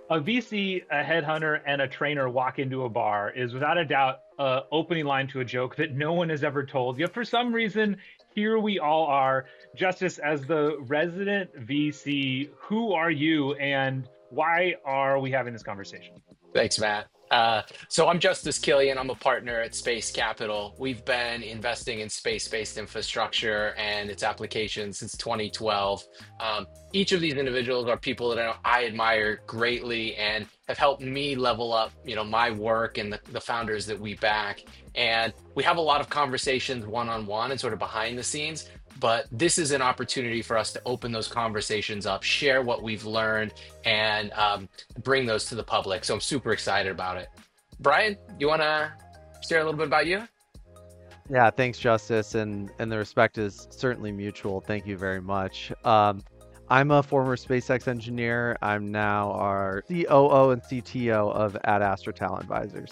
A VC, a headhunter, and a trainer walk into a bar is without a doubt a opening line to a joke that no one has ever told. Yet for some reason, here we all are. Justice, as the resident VC, who are you and why are we having this conversation? Thanks, Matt. So I'm Justice Killian. I'm a partner at Space Capital. We've been investing in space-based infrastructure and its applications since 2012. Each of these individuals are people that I admire greatly and have helped me level up, my work and the founders that we back. And we have a lot of conversations one-on-one and sort of behind the scenes. But this is an opportunity for us to open those conversations up, share what we've learned, and bring those to the public. So I'm super excited about it. Brian, you want to share a little bit about you? Yeah, thanks, Justice, and the respect is certainly mutual. Thank you very much. I'm a former SpaceX engineer. I'm now our COO and CTO of Ad Astra Talent Advisors.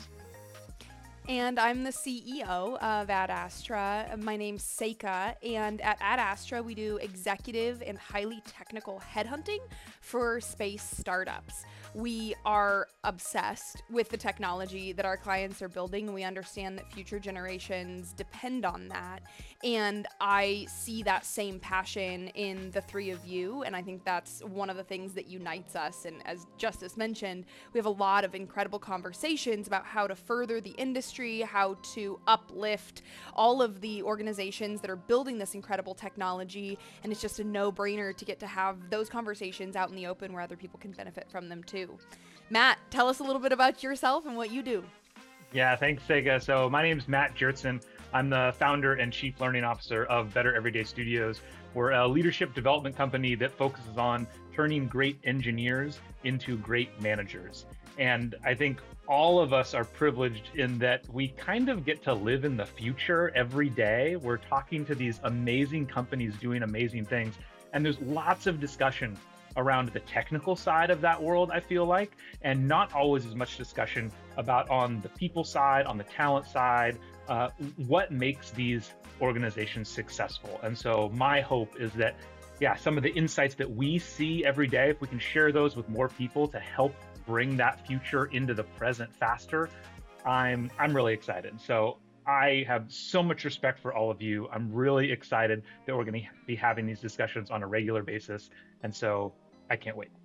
And I'm the CEO of Ad Astra. My name's Seika, and at Ad Astra, we do executive and highly technical headhunting for space startups. We are obsessed with the technology that our clients are building, and we understand that future generations depend on that. And I see that same passion in the three of you, and I think that's one of the things that unites us. And as Justice mentioned, we have a lot of incredible conversations about how to further the industry, how to uplift all of the organizations that are building this incredible technology. And it's just a no-brainer to get to have those conversations out in the open where other people can benefit from them too. Matt, tell us a little bit about yourself and what you do. Yeah, thanks, Sega. So my name's Matt Jertson. I'm the founder and chief learning officer of Better Everyday Studios. We're a leadership development company that focuses on turning great engineers into great managers. And I think all of us are privileged in that we kind of get to live in the future every day. We're talking to these amazing companies doing amazing things. And there's lots of discussion around the technical side of that world, I feel like, and not always as much discussion about on the people side, on the talent side, what makes these organizations successful. And so my hope is that, yeah, some of the insights that we see every day, if we can share those with more people to help bring that future into the present faster, I'm really excited. So I have so much respect for all of you. I'm really excited that we're going to be having these discussions on a regular basis. And so I can't wait.